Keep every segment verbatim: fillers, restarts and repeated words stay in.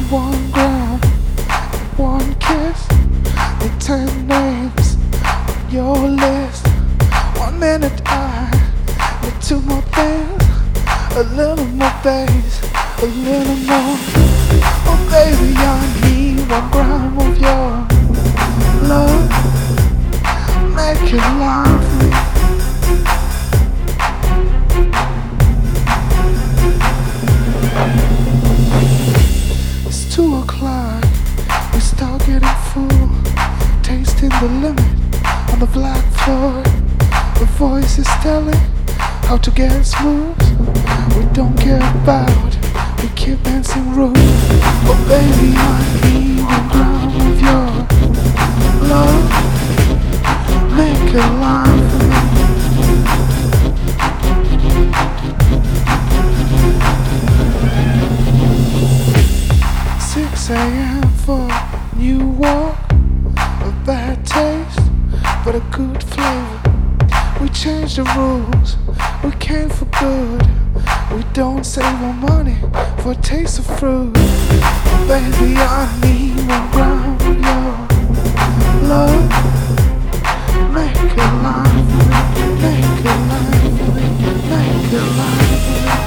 one gram, one kiss, and ten names on your list. One minute I need two more things, a little more bass, a little more. Oh baby, I need one gram of your love. Make it live for me. It's two o'clock, we start getting full, tasting the limit on the black floor. The voice is telling how to get smooth. We don't care about, we keep dancing rude. Oh baby, I need one gram of your love. Make it live for me. six a.m. for new walk, a bad taste, but a good flavor. We change the rules, we came for good. We don't save our money for a taste of fruit. Oh, baby, I need one gram of your love. Make it live for me, make it live for me, make it live for me.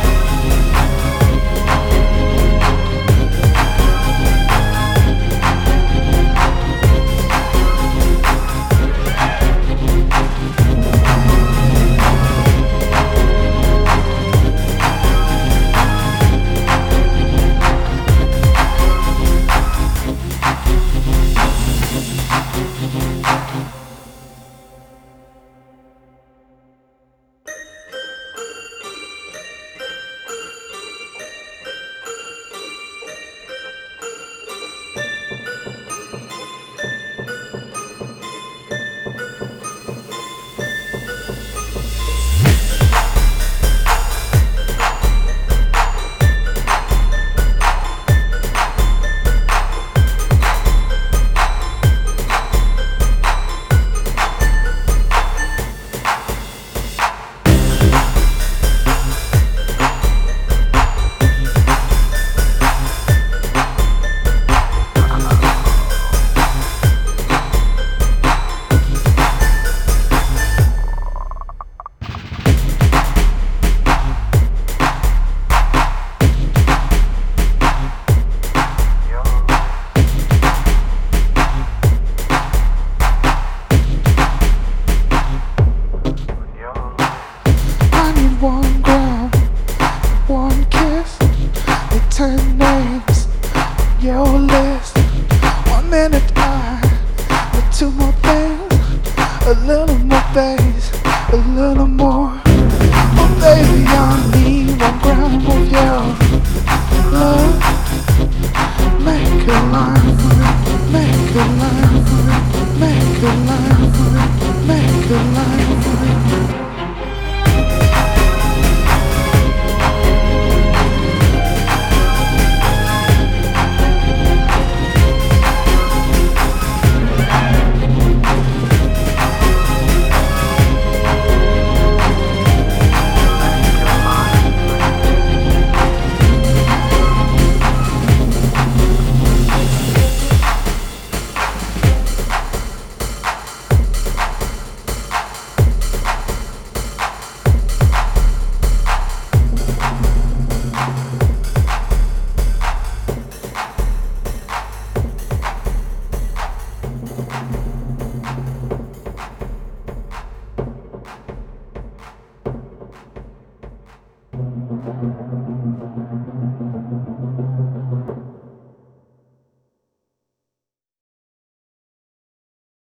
One gram, one kiss, and ten names on your list. One minute I need two more things, a little more bass, a little more. Oh baby, I need one gram of your love.